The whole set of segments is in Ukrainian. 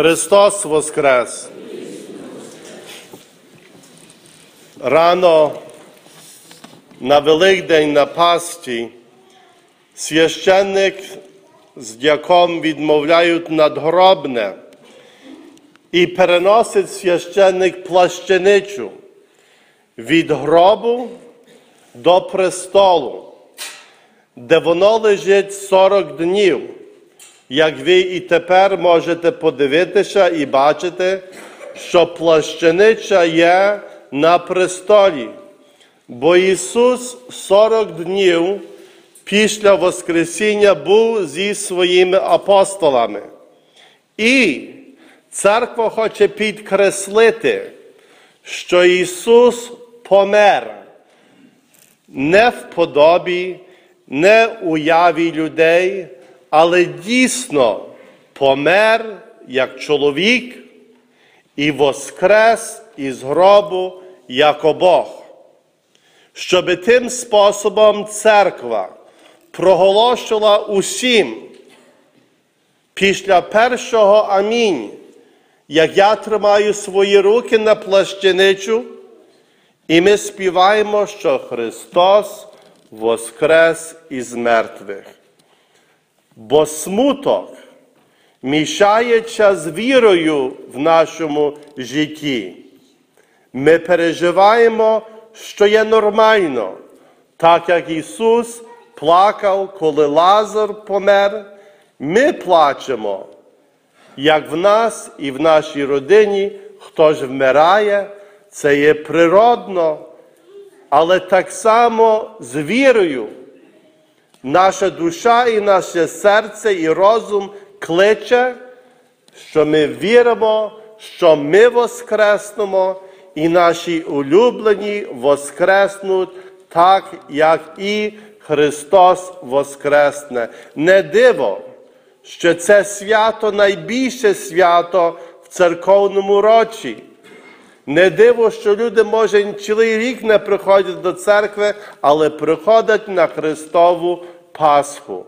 Христос воскрес! Рано на Великдень на Пасхі священник з дяком відмовляють надгробне і переносить священник плащаницю від гробу до престолу, де воно лежить 40 днів. Як ви і тепер можете подивитися і бачити, що плащаниця є на престолі. Бо Ісус 40 днів після Воскресіння був зі своїми апостолами. І церква хоче підкреслити, що Ісус помер не в подобі, не в уяві людей, але дійсно помер як чоловік і воскрес із гробу як Бог. Щоби тим способом церква проголошувала усім після першого амінь, як я тримаю свої руки на плащаницю, і ми співаємо, що Христос воскрес із мертвих. Бо смуток мішається з вірою в нашому житті. Ми переживаємо, що є нормально, так як Ісус плакав, коли Лазар помер. Ми плачемо, як в нас і в нашій родині хтось вмирає, це є природно, але так само з вірою. Наша душа і наше серце і розум кличе, що ми віримо, що ми воскреснемо, і наші улюблені воскреснуть так, як і Христос воскресне. Не диво, що це свято найбільше свято в церковному році. Не диво, що люди, може, цілий рік не приходять до церкви, але приходять на Христову Пасху.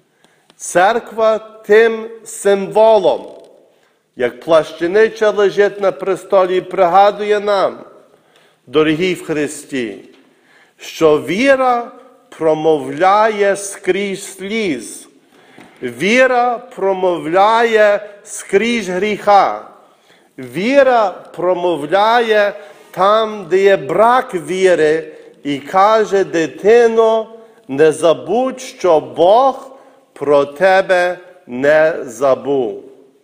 Церква тим символом, як плащаниця лежить на престолі, пригадує нам, дорогі в Христі, що віра промовляє скрізь сліз. Віра промовляє скрізь гріха. Віра промовляє там, де є брак віри, і каже: дитино, не забудь, що Бог про тебе не забув.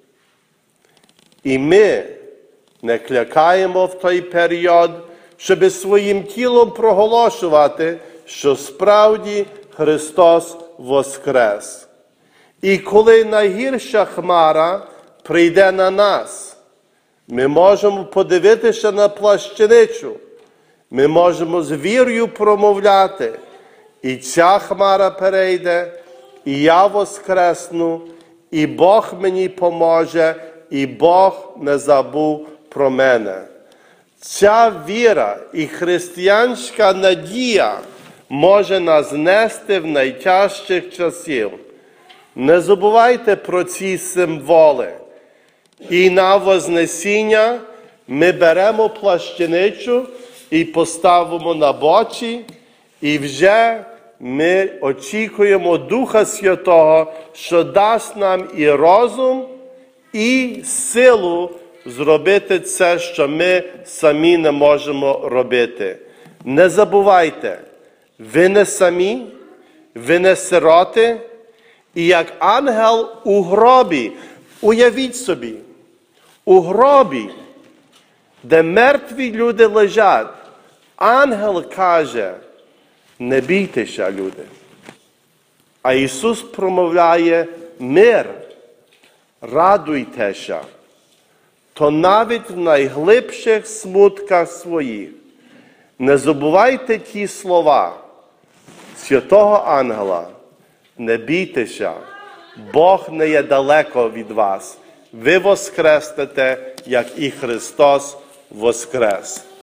І ми не клякаємо в той період, щоб своїм тілом проголошувати, що справді Христос воскрес. І коли найгірша хмара прийде на нас, ми можемо подивитися на плащаницю, ми можемо з вірою промовляти, і ця хмара перейде, і я воскресну, і Бог мені поможе, і Бог не забув про мене. Ця віра і християнська надія може нас нести в найтяжчих часів. Не забувайте про ці символи. І на Вознесіння ми беремо плащаницю і поставимо на бочі, і вже ми очікуємо Духа Святого, що дасть нам і розум, і силу зробити це, що ми самі не можемо робити. Не забувайте, ви не самі, ви не сироти, і як ангел у гробі, уявіть собі, у гробі, де мертві люди лежать, ангел каже: не бійтеся, люди. А Ісус промовляє: мир, радуйтеся. То навіть в найглибших смутках своїх не забувайте ті слова святого ангела: не бійтеся, Бог не є далеко від вас. Ви воскреснете, як і Христос воскрес.